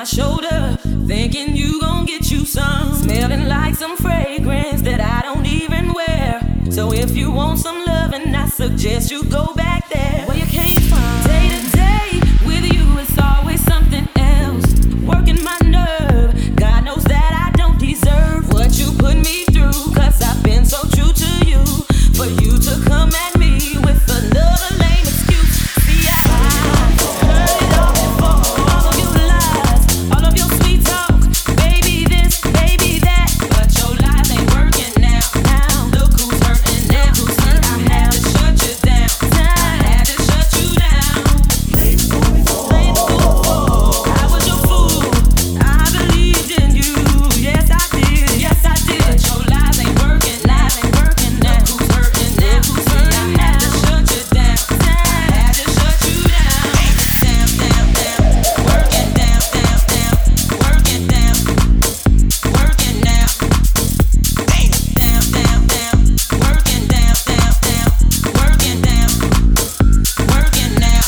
shoulder, thinking you gon' get you some. Smelling like some fragrance that I don't even wear. So if you want some loving, I suggest you go back there where you came from. Day to day with you, it's always something else. Working my nerve, God knows that I don't deserve what you put me through. Cause I've been so true to you, for you to come at me with another lame excuse. See, I heard it all before. All of your lies, all of your sweet talk. Baby this, baby that, but your lies ain't working now. Look who's hurting now. See, I had to shut you down. I had to shut you down. Played the fool. I was your fool. I believed in you. Yes, I did. Yes, I did. But your lies ain't working. Lies ain't working now. Who's hurting now? Who's hurting now? I had to shut you down. I had to shut you down. Down, down, down. Working down, down, down. Working down. Working now. Down, down, down. Working down, down, down. Working down. Working now.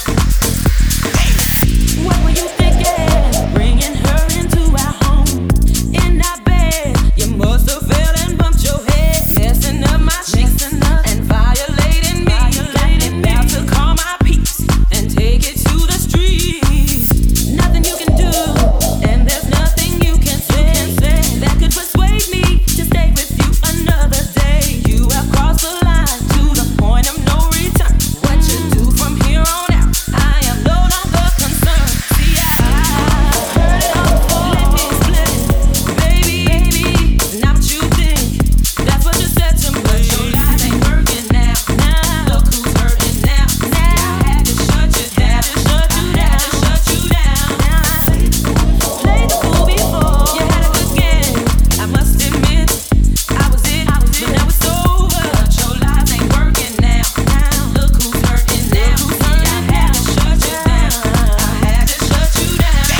What were you thinking? Bringing her into our home, in our bed. You must have fell and bumped your head, messing up my sheets and violating me. About to call my peace and take it to the streets. Nothing you can do, and there's nothing you can say that could persuade me to stay with you another day. You have crossed the line to the point of no return. What you do from here on out, I am no longer concerned. See, I heard it all before. Let me explain, baby, not what you think. That's what you said to me. But your lies ain't working now. Look who's hurting now. I had to shut you down. Shut you down. Shut you down. Played the fool before. You had a good game. I must admit, I was it. But now it's over. But your lies ain't working now. Look who's hurting now. I had to shut you down. I had to shut you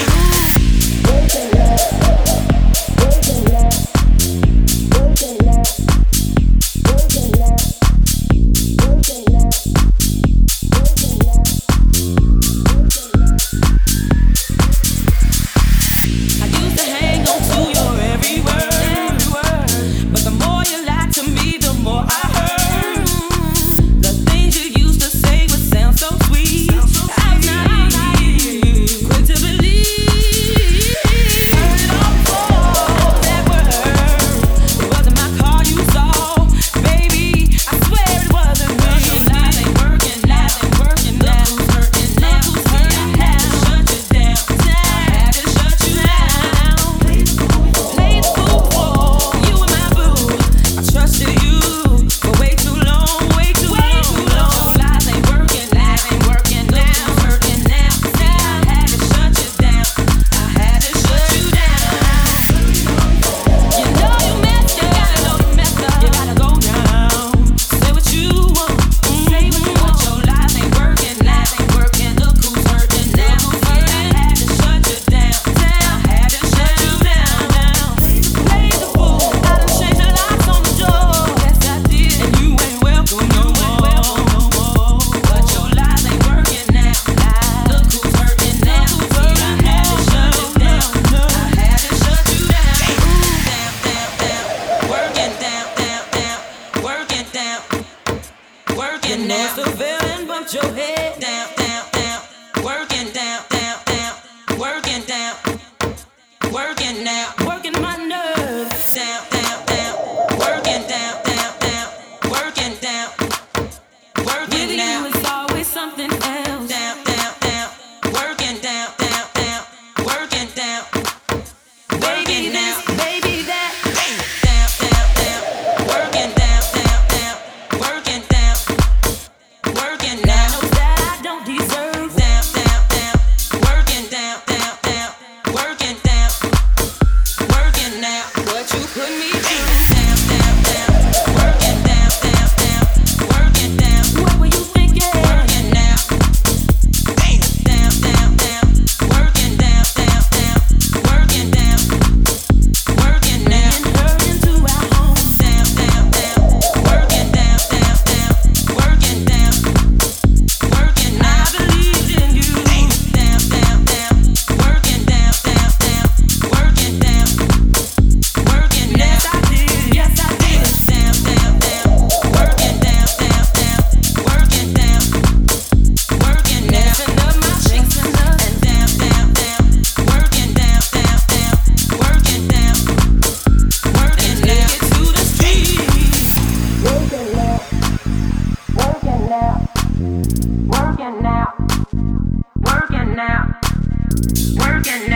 I used to hang on to your every word, but the more you lied to me, the more I heard. The things you used to say would sound so sweet. I was naive, quick to believe. Heard it all before, that word. It wasn't my car you saw, baby. I swear it wasn't me. Your lies ain't working, lies ain't working now. Who's hurting now? Who's hurting now? I had to shut you down. I had to shut you down. Played the fool before. You and my boo. I trusted you for way too long, way too long. Lies ain't working, lies ain't working now. Who's hurting now? See, I had to shut you down. I had to shut you down. You know you messed up. You know you messed up. You gotta go now. Say what you want. Say what you want. But your lies ain't working, lies ain't working. Look who's hurting now. See, I had to shut you down. I had to shut you down. Play the fool. I done changed the locks on the door. Yes, I did. And you ain't welcome no more. But your lies ain't working now. Look who's hurting now. See, I had to shut you down. I had to shut you down. Down, down, down. Working down, down, down. Working down. Working now. You must have fell and bumped your head. Down, down, down. Working down, down, down. Working down. Working now. Working my nerves. Down, down, down. Working down, down, down. Working down. Working now. With you, it's always something else. Down, down, down. Working down, down, down. Working down. Baby this, baby that. Down, down, down. Working down, down, down. Working down. Working now. I know that I don't deserve. Down, down, down. Working down, down, down. Working down. Working now. What you put me through. Down, down, down. Working down, down, down. Working down. What were you thinking? Working now, working now, working